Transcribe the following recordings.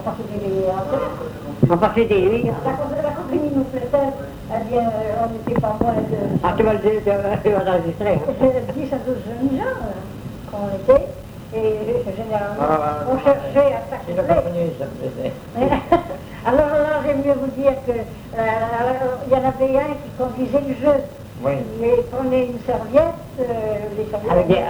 On passait des nuits On passait des nuits. La compagnie nous plaisait, eh bien, on n'était pas moins de... Ah, tu vas l'enregistrer. 10 à 12 jeunes gens qu'on était, et généralement, on cherchait à C'est la s'accoupler. compagnie, ça me plaisait. Alors là, j'aime mieux vous dire que il y en avait un qui conduisait le jeu. Oui. Il prenait une serviette, les serviettes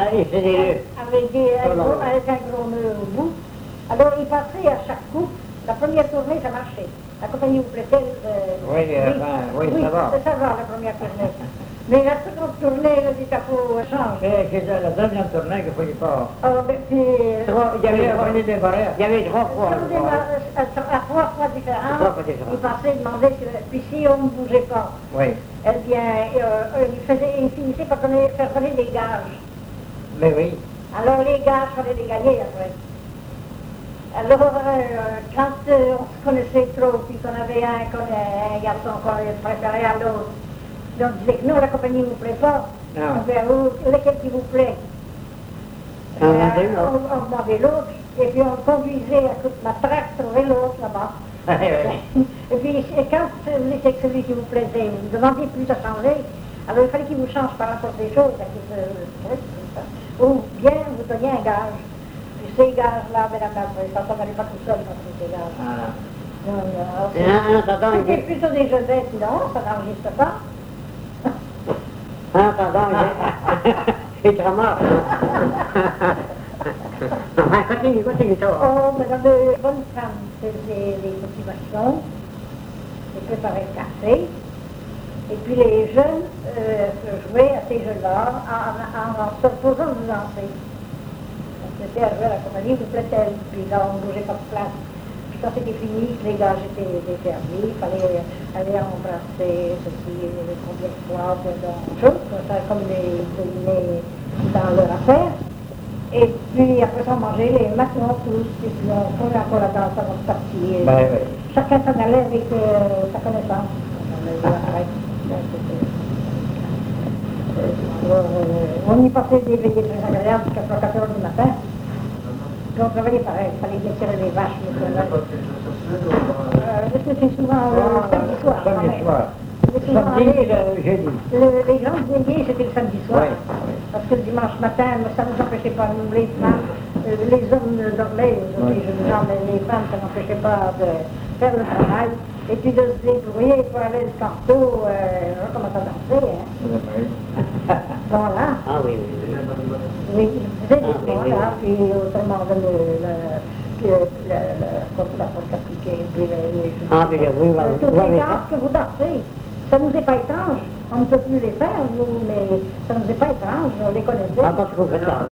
avec un gros nœud au bout. Alors il passait à chaque coup. La première tournée, ça marchait. La compagnie vous plaît-elle oui, ça va. Ça va, la première tournée. Mais la seconde tournée, le dit-à-faut change. C'est la deuxième tournée qu'il ne fallait pas. Alors, puis, Il y avait trois fois. à 3 fois différentes, il passait, il demandait, puis si on ne bougeait pas, Oui. eh bien, il finissait par faire donner des gages. Mais oui. Alors les gages, il fallait les gagner après. Alors, quand on se connaissait trop, puis qu'on avait un garçon qu'on préférait à l'autre, on disait que non, la compagnie ne vous plaît pas. Non. On disait, lequel qui vous plaît? On demandait l'autre, et puis on conduisait à toute la traque, trouver l'autre là-bas. Et puis, quand vous étiez que celui qui vous plaisait, vous ne demandiez plus à changer, alors il fallait qu'il vous change par la force des choses, ou bien vous donniez un gage. Puis ces gages-là, ça ne s'en pas tout seul quand c'était des gages. C'était plutôt des jeunettes, non, ça n'enregistre pas. Il te remarque. Continue, ça va. Oh, mais dans de bonnes femmes faisaient les motivations, ils préparaient le café, et puis les jeunes jouaient à ces jeux-là en se posant de danser. Donc c'était à jouer à la compagnie, vous plaît-elle, puis là on ne bougeait pas de place. Puis quand c'était fini, les gages étaient servis, il fallait aller embrasser ceci, combien de fois, comme les dîners dans leur affaire. Et puis après ça, on mangeait les macarons tous, et puis on prenait encore la danse avant de partir. Ben, oui. Chacun s'en allait avec sa connaissance. On y passait des veillées très agréables jusqu'à 4 heures du matin. Puis on travaillait pareil, il fallait détirer les vaches. C'était souvent le samedi soir. Samedi soir. Samedi, jeudi. Les grandes veillées, c'était le samedi soir. Oui. Parce que le dimanche matin, ça ne nous empêchait pas, nous les femmes, les hommes dormaient, les jeunes gens, mais les femmes, ça n'empêchait pas de faire le travail. Et puis de se débrouiller pour aller le carto, on commence à danser. Hein. Voilà. Ah oui. Oui, ils faisaient des points, là, puis autrement, la porte appliquée, puis les Ah, mais oui, toutes les danses que vous dansez, ça ne nous est pas étrange. On ne peut plus les faire, nous, mais ça ne nous est pas étrange, on les connaissait. Ah, parce qu'on fait ça.